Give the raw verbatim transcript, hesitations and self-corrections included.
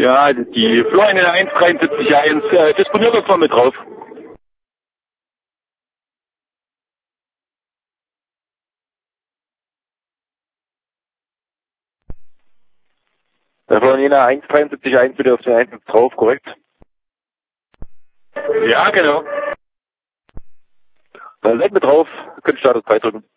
Ja, die Florine eins drei sieben eins, äh, disponiert das mal mit drauf. Der Florina eins drei sieben eins bitte auf den eins drauf, korrekt? Ja, genau. Dann seid mit drauf, könnt Status drei drücken.